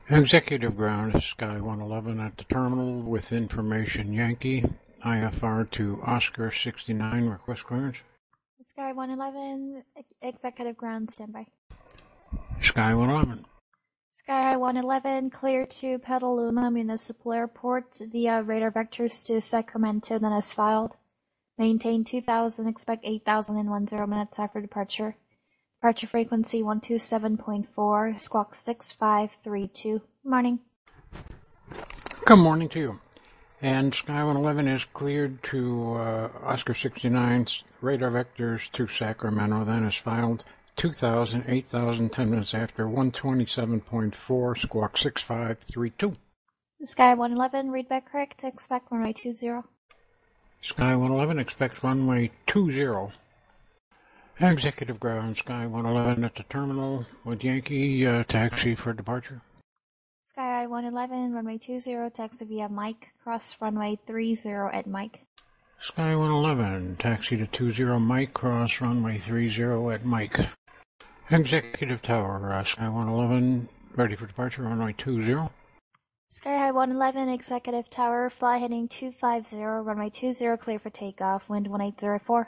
Executive ground, Sky 111 at the terminal with information Yankee, IFR to Oscar 69, request clearance. Sky 111, executive ground, standby. Sky 111. Sky 111, clear to Petaluma Municipal Airport via radar vectors to Sacramento, then as filed. Maintain 2000, expect 8000 in 10 minutes after departure. Departure frequency 127.4, squawk 6532. Good morning. Good morning to you. And Sky 111 is cleared to Oscar 69's radar vectors to Sacramento, then is filed 2000, 8000, 10 minutes after 127.4, squawk 6532. Sky 111, readback correct, expect runway 20. Sky 111 expects runway 20. Executive ground, Sky 111 at the terminal with Yankee, taxi for departure. Sky 111, runway 20, taxi via Mike, cross runway 30 at Mike. Sky 111, taxi to 20 Mike, cross runway 30 at Mike. Executive tower, Sky 111, ready for departure, runway 20. Sky 111, executive tower, fly heading 250, runway 20, clear for takeoff, wind 1804.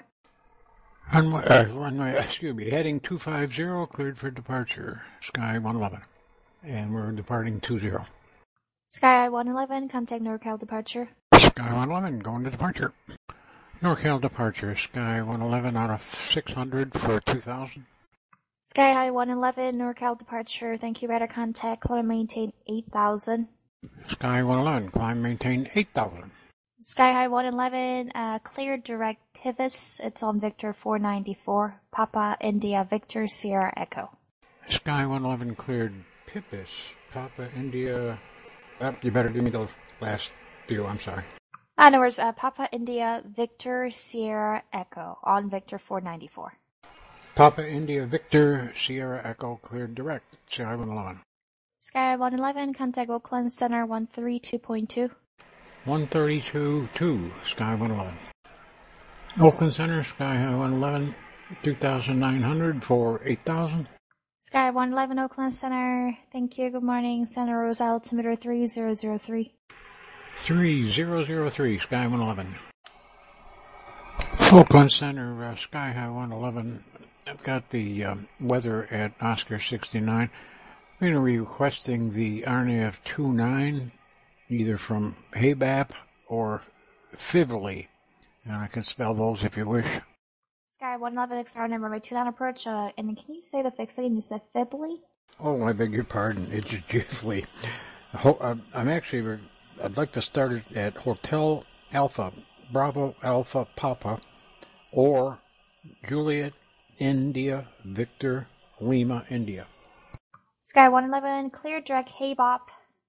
Heading 250, cleared for departure, Sky 111. And we're departing 20. Sky 111, contact NorCal departure. Sky 111, going to departure. NorCal departure, Sky 111 out of 600 for 2000. Sky 111, NorCal departure, thank you, radar contact, climb maintain 8000. Sky 111, climb maintain 8000. Sky 111, cleared direct Pivot, it's on Victor 494, Papa India Victor Sierra Echo. Sky 111 cleared Pipis, Papa India. You better give me those last few, I'm sorry. No worries, Papa India Victor Sierra Echo on Victor 494. Papa India Victor Sierra Echo cleared direct, Sky 111. Sky 111, contact Oakland Center 132.2. 132.2, Sky 111. Oakland Center, Sky 111, 2,900 for 8,000. Sky 111, Oakland Center, thank you, good morning, Santa Rosa altimeter 3003. 3003, Sky 111. Oakland Center, Sky High 111. I've got the weather at Oscar 69. We're going to be requesting the RNAF 29, either from HABAP or Fively. And I can spell those if you wish. Sky 111, XR number by 29 approach, and can you say the fix again? You said Fibly? Oh, I beg your pardon. It's Jiffly. I'd like to start it at Hotel Alpha, Bravo Alpha Papa, or Juliet India Victor Lima India. Sky 111, clear direct Haybop,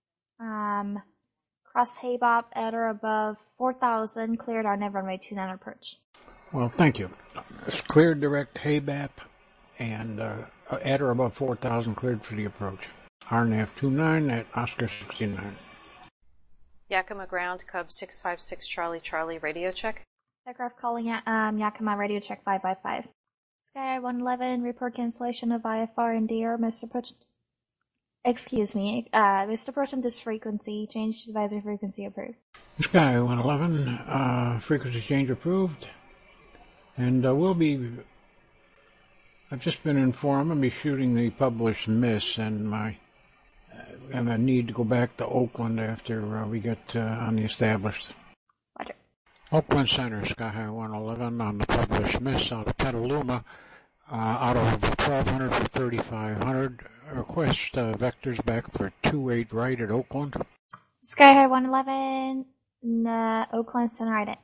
cross Haybop at or above 4,000, cleared our never runway 29 approach. Well, thank you. It's cleared direct Haybap and at or above 4,000 cleared for the approach. RNAF 29 at Oscar 69. Yakima ground, Cub 656 Charlie, radio check. Aircraft calling at Yakima, radio check 555. Sky 111, report cancellation of IFR in the air, Mr. Push. Excuse me, Mr. Push, this frequency, change to advisory frequency approved. Sky 111, frequency change approved. And I've just been informed, I'm going to be shooting the published miss, and I need to go back to Oakland after we get on the established. Roger. Oakland Center, Sky High 111 on the published miss out of Petaluma, out of 1,200 for 3,500. Request vectors back for 28 right at Oakland. Sky High 111, Oakland Center, ident.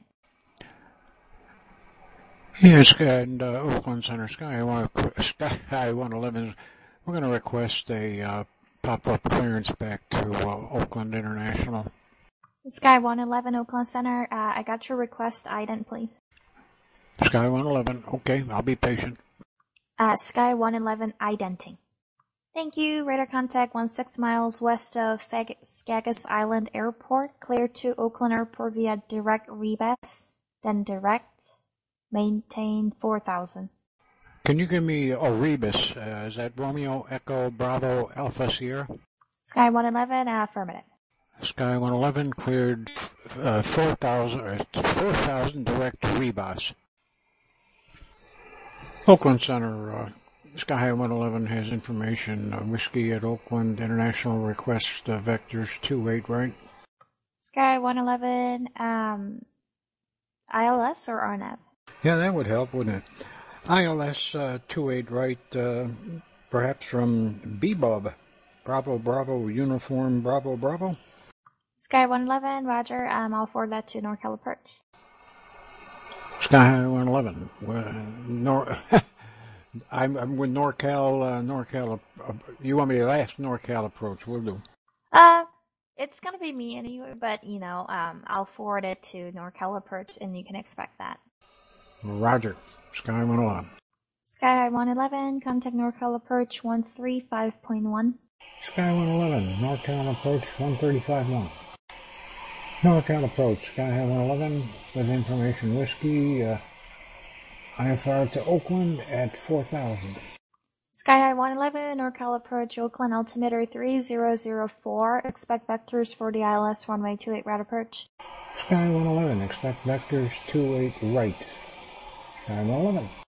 Yes, and Oakland Center, Sky High 111, we're going to request a pop-up clearance back to Oakland International. Sky 111, Oakland Center, I got your request, ident, please. Sky 111, okay, I'll be patient. Sky 111, identing. Thank you, radar contact 16 miles west of Skagos Island Airport, clear to Oakland Airport via direct Rebus, then direct. Maintain 4,000. Can you give me Rebus? Is that Romeo Echo Bravo Alpha Sierra? Sky 111, affirmative. Sky 111 cleared 4,000 direct Rebus. Oakland Center, Sky 111 has information. Whiskey at Oakland, international request vectors 28 right. Sky 111, ILS or RNAV? Yeah, that would help, wouldn't it? ILS 28 right, perhaps from Bebob. Bravo, Bravo, Uniform, Bravo, Bravo. Sky 111, roger. I'll forward that to NorCal approach. Sky 111. I'm with NorCal. You want me to ask NorCal approach? We'll do. It's gonna be me anyway, but I'll forward it to NorCal approach, and you can expect that. Roger. Sky 111. Sky 111, contact NorCal approach 135.1. Sky 111, NorCal approach 135.1. NorCal approach, Sky 111 with information whiskey. IFR to Oakland at 4,000. Sky 111, NorCal approach Oakland altimeter 3004. Expect vectors for the ILS runway 28 right approach. Sky 111, expect vectors 28 right. Sky 111.